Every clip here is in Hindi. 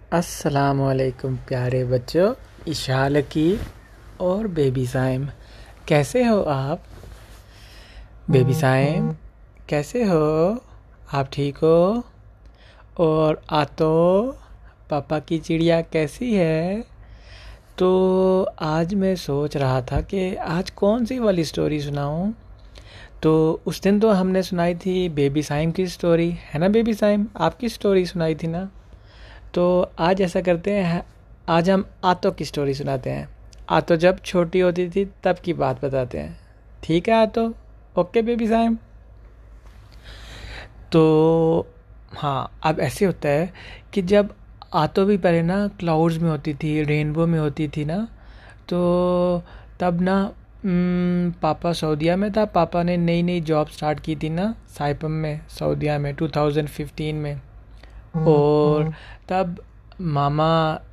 अस्सलामुअलैकुम प्यारे बच्चों, इशाल की और बेबी साइम, कैसे हो आप? बेबी साइम कैसे हो? आप ठीक हो? और आतो पापा की चिड़िया कैसी है? तो आज मैं सोच रहा था कि आज कौन सी वाली स्टोरी सुनाऊं। तो उस दिन तो हमने सुनाई थी बेबी साइम की स्टोरी, है ना? बेबी साइम आपकी स्टोरी सुनाई थी ना? तो आज ऐसा करते हैं, आज हम आतो की स्टोरी सुनाते हैं। आतो जब छोटी होती थी तब की बात बताते हैं। ठीक है आतो? Okay baby Saim. तो हाँ, अब ऐसे होता है कि जब आतो भी पहले ना क्लाउड्स में होती थी, रेनबो में होती थी ना, तो तब ना पापा सऊदीया में था। पापा ने नई नई जॉब स्टार्ट की थी ना साइपम में, सऊदीया में 2015 में। और तब मामा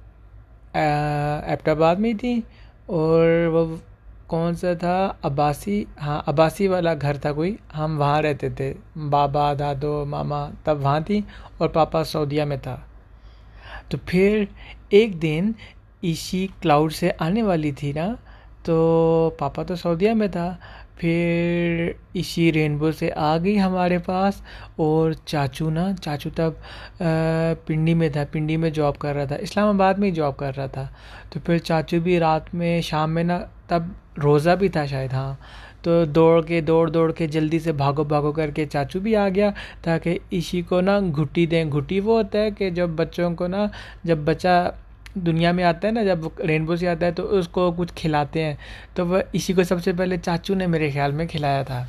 एबटाबाद में ही थी। और वो कौन सा था, अब्बासी, हाँ अब्बासी वाला घर था कोई, हम वहाँ रहते थे। बाबा दादो मामा तब वहाँ थी और पापा सऊदीया में था। तो फिर एक दिन ईशी क्लाउड से आने वाली थी ना, तो पापा तो सऊदीया में था। फिर ईशी रेनबो से आ गई हमारे पास। और चाचू तब पिंडी में था, पिंडी में जॉब कर रहा था, इस्लामाबाद में ही जॉब कर रहा था। तो फिर चाचू भी रात में शाम में ना, तब रोज़ा भी था शायद, हाँ। तो दौड़ दौड़ के जल्दी से भागो भागो करके चाचू भी आ गया, ताकि इसी को ना घुट्टी दें। घुट्टी वो होता है कि जब बच्चों को ना, जब बच्चा दुनिया में आता है ना, जब रेनबो से आता है तो उसको कुछ खिलाते हैं। तो वह इसी को सबसे पहले चाचू ने मेरे ख्याल में खिलाया था।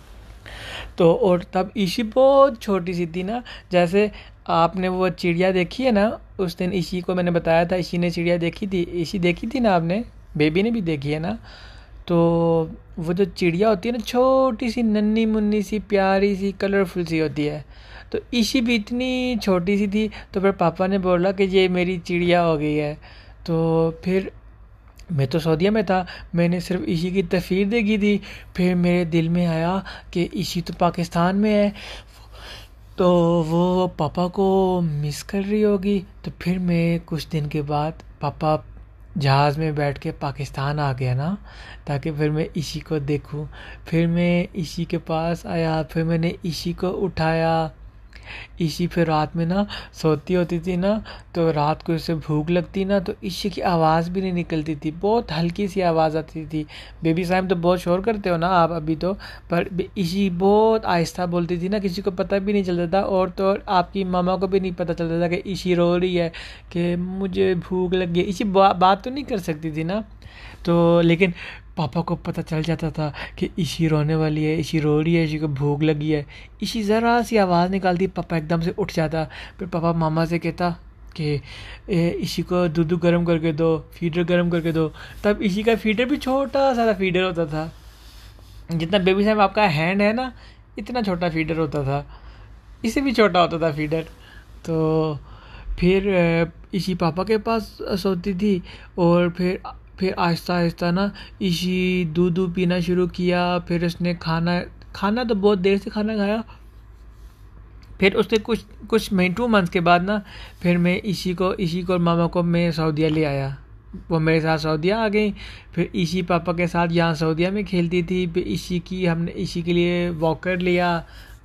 तो और तब ईशी बहुत छोटी सी थी ना। जैसे आपने वो चिड़िया देखी है ना, उस दिन ईशी को मैंने बताया था, ईशी ने चिड़िया देखी थी, ईशी देखी थी ना आपने, बेबी ने भी देखी है ना। तो वो जो चिड़िया होती है ना, छोटी सी नन्ही मुन्नी सी प्यारी सी कलरफुल सी होती है। तो ईशी भी इतनी छोटी सी थी। तो फिर पापा ने बोला कि ये मेरी चिड़िया हो गई है। तो फिर मैं तो सऊदीया में था, मैंने सिर्फ ईशी की तस्वीर देखी थी। फिर मेरे दिल में आया कि ईशी तो पाकिस्तान में है, तो वो पापा को मिस कर रही होगी। तो फिर मैं कुछ दिन के बाद पापा जहाज़ में बैठ के पाकिस्तान आ गया ना, ताकि फिर मैं ईशी को देखूं। फिर मैं ईशी के पास आया, फिर मैंने ईशी को उठाया। ईशी फिर रात में ना सोती होती थी ना, तो रात को इसे भूख लगती ना, तो ईशी की आवाज़ भी नहीं निकलती थी, बहुत हल्की सी आवाज़ आती थी। बेबी साहब तो बहुत शोर करते हो ना आप अभी तो, पर ईशी बहुत आहिस्ता बोलती थी ना, किसी को पता भी नहीं चलता था। और तो और आपकी मामा को भी नहीं पता चलता था कि ईशी रो रही है कि मुझे भूख लग गई। ईशी बात तो नहीं कर सकती थी ना, तो लेकिन पापा को पता चल जाता था कि ईशी रोने वाली है, ईशी रो रही है, ईशी को भूख लगी है। ईशी ज़रा सी आवाज़ निकालती, पापा एकदम से उठ जाता। फिर पापा मामा से कहता कि ईशी को दूध गर्म करके दो, फीडर गर्म करके दो। तब ईशी का फीडर भी छोटा सा फीडर होता था, जितना बेबी साहब आपका हैंड है ना, इतना छोटा फीडर होता था, इससे भी छोटा होता था फीडर। तो फिर ईशी पापा के पास सोती थी। और फिर आहिस्ता आहिस्ता ना ईशी दूध पीना शुरू किया। फिर उसने खाना खाना तो बहुत देर से खाना खाया। फिर उसने कुछ कुछ महीने 2 मंथ्स के बाद ना, फिर मैं ईशी को और मामा को मैं सऊदीया ले आया। वो मेरे साथ सऊदीया आ गई। फिर ईशी पापा के साथ यहाँ सऊदीया में खेलती थी। फिर हमने ईशी के लिए वॉकर लिया।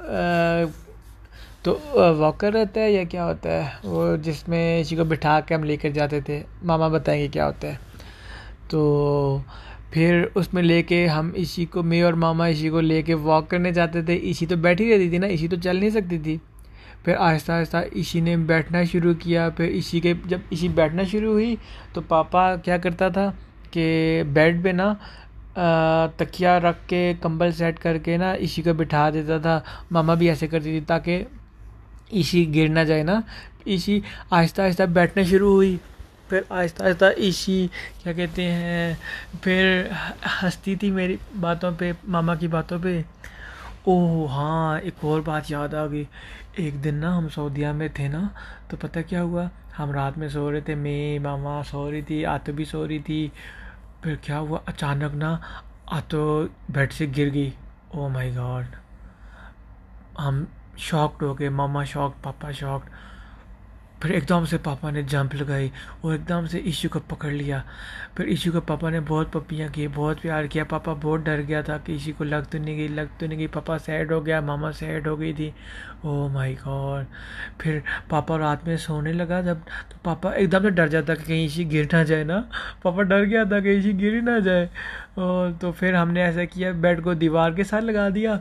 तो वॉकर रहता है या क्या होता है वो, जिसमें ईशी को बिठा के हम लेकर जाते थे, मामा बताएंगे क्या होता है। तो फिर उसमें लेके हम ईशी को, मैं और मामा ईशी को लेके वॉक करने जाते थे। ईशी तो बैठी रहती थी ना, ईशी तो चल नहीं सकती थी। फिर आहिस्ता आहिस्ता ईशी ने बैठना शुरू किया। फिर जब ईशी बैठना शुरू हुई, तो पापा क्या करता था कि बेड पे ना तकिया रख के कंबल सेट करके ना ईशी को बिठा देता था। मामा भी ऐसे करती थी ताकि ईशी गिर ना जाए ना। ईशी आहिस्ता आहिस्ता बैठना शुरू हुई। फिर आहिस्ता आहिस्ता ईशी क्या कहते हैं, फिर हंसती थी मेरी बातों पे, मामा की बातों पे। ओह हाँ, एक और बात याद आ गई। एक दिन ना हम सऊदीया में थे ना, तो पता क्या हुआ, हम रात में सो रहे थे, मैं मामा सो रही थी, आतो भी सो रही थी। फिर क्या हुआ, अचानक ना आतो बेड से गिर गई। ओह माय गॉड, हम शॉक्ड हो गए, मामा शॉक्ड, पापा शॉक्ड। फिर एकदम से पापा ने जंप लगाई और एकदम से ईशू को पकड़ लिया। फिर ईशू को पापा ने बहुत पपियाँ की, बहुत प्यार किया। पापा बहुत डर गया था कि ईशू को लग तो नहीं गई, लग तो नहीं गई। पापा सैड हो गया, मामा सैड हो गई थी। Oh my God. फिर पापा रात में सोने लगा जब, तो पापा एकदम से डर जाता कि कहीं ईशी गिर ना जाए ना। पापा डर गया था कि ईशी गिर ही ना जाए। तो फिर हमने ऐसा किया, बेड को दीवार के साथ लगा दिया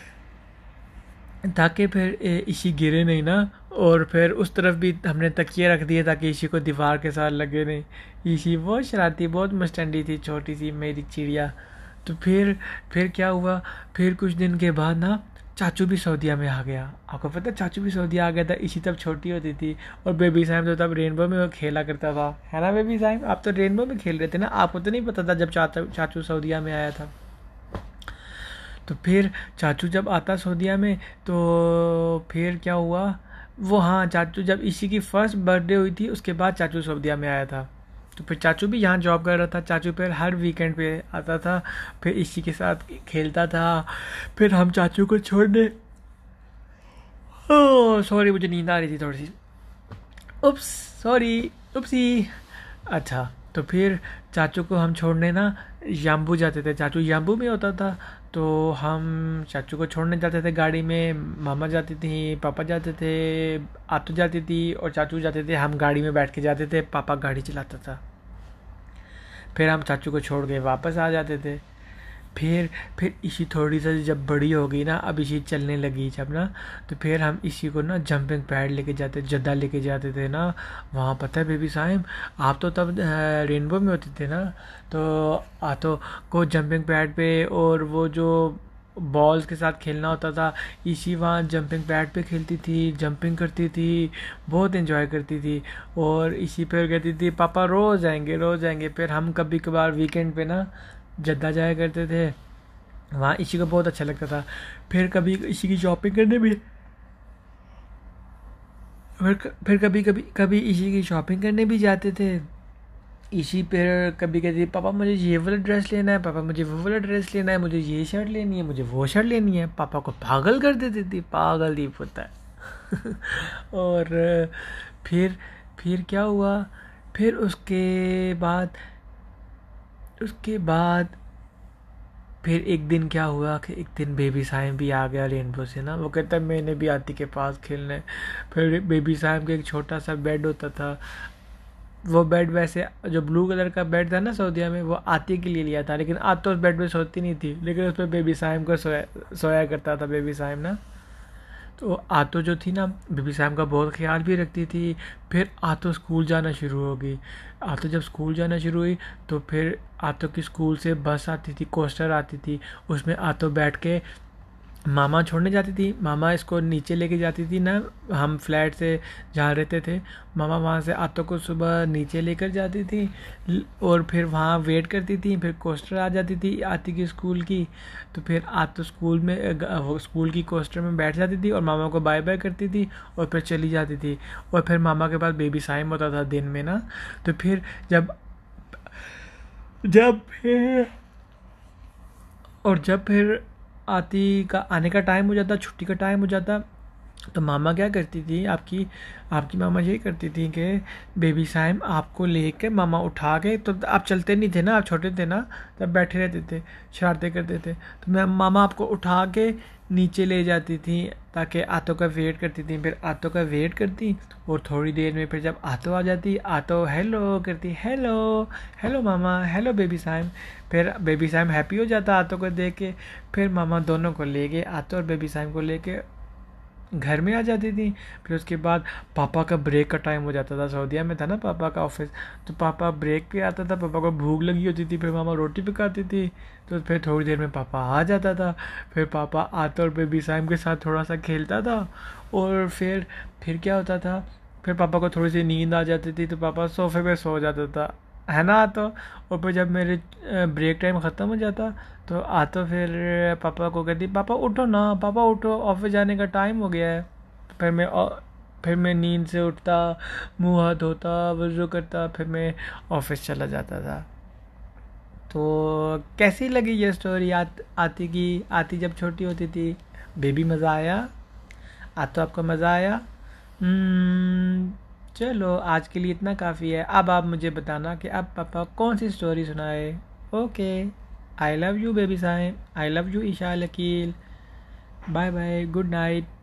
ताकि फिर ईशी गिरे नहीं ना। और फिर उस तरफ भी हमने तकिए रख दिए ताकि ईशी को दीवार के साथ लगे नहीं। ईशी बहुत शरारती, बहुत मस्टंडी थी, छोटी सी मेरी चिड़िया। तो फिर क्या हुआ, फिर कुछ दिन के बाद ना चाचू भी सऊदीया में आ गया। आपको पता है चाचू भी सऊदीया आ गया था। ईशी तब छोटी होती थी और बेबी साइम तो तब रेनबो में वो खेला करता था, है ना बेबी साइम? आप तो रेनबो में खेल रहे थे ना, आपको तो नहीं पता था जब चाचू सऊदीया में आया था। तो फिर चाचू जब आता सऊदीया में तो फिर क्या हुआ, वो हाँ चाचू जब इसी की फर्स्ट बर्थडे हुई थी उसके बाद चाचू सऊदीया में आया था। तो फिर चाचू भी यहाँ जॉब कर रहा था। चाचू फिर हर वीकेंड पे आता था, फिर इसी के साथ खेलता था। फिर हम चाचू को छोड़ने, ओह सॉरी मुझे नींद आ रही थी थोड़ी सी, उप्स सॉरी उपसी। अच्छा तो फिर चाचू को हम छोड़ने ना याम्बू जाते थे। चाचू याम्बू में होता था तो हम चाचू को छोड़ने जाते थे गाड़ी में। मामा जाती थी, पापा जाते थे, आतू जाती थी और चाचू जाते थे। हम गाड़ी में बैठ के जाते थे, पापा गाड़ी चलाता था। फिर हम चाचू को छोड़ के वापस आ जाते थे। फिर इसी थोड़ी सी जब बड़ी हो गई ना, अब इसी चलने लगी जब ना, तो फिर हम इसी को ना जंपिंग पैड लेके जाते, जद्दा लेके जाते थे ना वहाँ। पता है बेबी साहिब, आप तो तब रेनबो में होते थे ना, तो आतो को जंपिंग पैड पे और वो जो बॉल्स के साथ खेलना होता था, इसी वहाँ जंपिंग पैड पे खेलती थी, जंपिंग करती थी, बहुत एंजॉय करती थी। और इसी पर कहती थी पापा रोज़ आएंगे रोज़ आएंगे। फिर हम कभी कभार वीकेंड पे ना जद्दा जाया करते थे, वहाँ इसी को बहुत अच्छा लगता था। फिर कभी इसी की शॉपिंग करने भी, फिर कभी इसी की शॉपिंग करने भी जाते थे। इसी पर कभी कहती पापा मुझे ये वाला ड्रेस लेना है, पापा मुझे वो वाला ड्रेस लेना है, मुझे ये शर्ट लेनी है, मुझे वो शर्ट लेनी है। पापा को पागल कर देती थी, पागल दीप होता है। और फिर क्या हुआ, फिर उसके बाद फिर एक दिन क्या हुआ कि एक दिन बेबी साइम भी आ गया रेनबो से ना। वो कहता मैंने भी आती के पास खेलना है। फिर बेबी साइम का एक छोटा सा बेड होता था। वो बेड वैसे जो ब्लू कलर का बेड था ना सऊदीया में, वो आती के लिए लिया था, लेकिन आज तो उस बेड पे सोती नहीं थी, लेकिन उस पर बेबी साइम को सोया करता था बेबी साइम ना। तो आतो जो थी ना बेबी साइम का बहुत ख्याल भी रखती थी। फिर आतो स्कूल जाना शुरू हो गई। आतो जब स्कूल जाना शुरू हुई तो फिर आतो की स्कूल से बस आती थी, कोस्टर आती थी, उसमें आतो बैठ के मामा छोड़ने जाती थी। मामा इसको नीचे लेके जाती थी ना, हम फ्लैट से जहाँ रहते थे, मामा वहाँ से आतो को सुबह नीचे लेकर जाती थी और फिर वहाँ वेट करती थी। फिर कोस्टर आ जाती थी आती की स्कूल की, तो फिर आतो स्कूल में स्कूल की कोस्टर में बैठ जाती थी और मामा को बाय बाय करती थी और फिर चली जाती थी। और फिर मामा के पास बेबी साइम होता था दिन में ना। तो फिर जब फिर आती का आने का टाइम हो जाता, छुट्टी का टाइम हो जाता, तो मामा क्या करती थी, आपकी मामा यही करती थी कि बेबी साइम आपको लेके मामा उठा के, तो आप चलते नहीं थे ना, आप छोटे थे ना, तब बैठे रहते थे, शरारतें करते थे, तो मामा आपको उठा के नीचे ले जाती थी ताकि आतो का वेट करती थी। फिर आतो का वेट करती और थोड़ी देर में फिर जब आतो आ जाती, आतो हेलो करती, हेलो हेलो मामा, हेलो बेबी साइम। फिर बेबी साइम हैप्पी हो जाता आतो को देख के। फिर मामा दोनों को ले गए, आतो और बेबी साइम को लेके घर में आ जाती थी। फिर उसके बाद पापा का ब्रेक का टाइम हो जाता था, सऊदीया में था ना पापा का ऑफिस, तो पापा ब्रेक पे आता था, पापा को भूख लगी होती थी, फिर मामा रोटी पकाती थी, तो फिर थोड़ी देर में पापा आ जाता था। फिर पापा आता और बेबी साइम के साथ थोड़ा सा खेलता था और फिर क्या होता था, फिर पापा को थोड़ी सी नींद आ जाती थी तो पापा सोफे पे सो जाता था, है ना। तो और फिर जब मेरे ब्रेक टाइम ख़त्म हो जाता तो आता फिर पापा को कहती पापा उठो ना, पापा उठो, ऑफिस जाने का टाइम हो गया है। फिर मैं नींद से उठता, मुंह हाथ धोता, वज़ू करता, फिर मैं ऑफिस चला जाता था। तो कैसी लगी ये स्टोरी आती जब छोटी होती थी? बेबी मज़ा आया? तो आपको मज़ा आया? चलो आज के लिए इतना काफ़ी है। अब आप मुझे बताना कि अब पापा कौन सी स्टोरी सुनाए। Okay, I love you baby Saim, I love you Isha लकील, बाय बाय, गुड नाइट।